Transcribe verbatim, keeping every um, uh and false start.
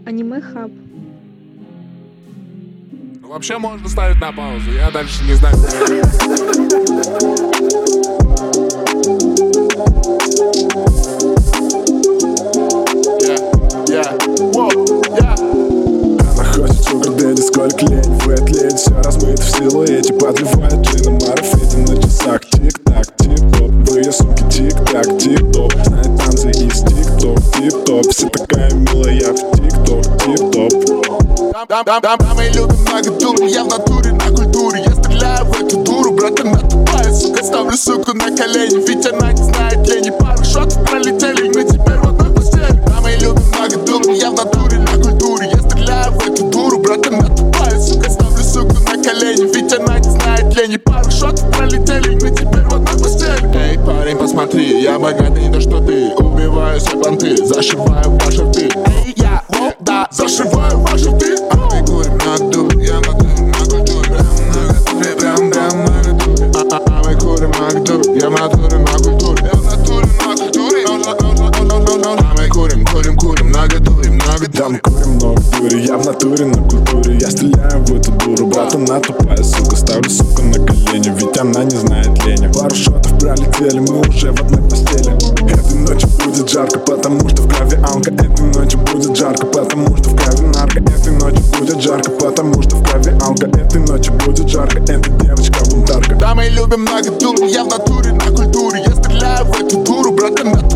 Аниме Хаб. Вообще можно ставить на паузу, я дальше не знаю. Она хочет sugar daddy, сколько лень в этой все размыто в силуэте, подливает джин на марафете на часах. Тик-так, тик-топ, в ее сумке тик-так, тик-топ, знает танцы из тик-топ, тип-топ, все такая милая в тик-топ, тип-топ. Дамы любят много дур, я в натуре на культуре. Я стреляю в эту дуру, брат, она тупая, сука. Ставлю суку на колени, ведь она не знает лени. Пару шотов пролетели, мы теперь в одной постели. Дамы любят много дур, я в натуре на культуре. Я стреляю в эту дуру, брат, она тупая, сука. Ставлю суку на колени, ведь она не знает лени. Пару шотов пролетели, мы теперь в одной постели. Эй, парень, посмотри, я богатый, не то что ты. Убиваю все понты, зашиваю ваши рты. Эй, я, вот, да, зашиваю ваши рты. Я в натуре на культуре, я в натуре на культуре. А мы курим, курим, курим, много дури, много дури. Да, мы курим много дури, я в натуре на культуре. Я стреляю в эту дуру, брат, она тупая, сука. Ставлю сука на колени, ведь она не знает лени. Пару шотов пролетели, мы уже в одной постели. Этой ночью будет жарко, потому что в крови алка. Этой ночью будет жарко, потому что в крови нарко. Этой ночью будет жарко, потому что в крови алка. Этой ночью будет жарко, эта девочка бунтарка. Да, мы любим много дур, я в натуре на культуре. Я стреляю в эту дуру, брат, она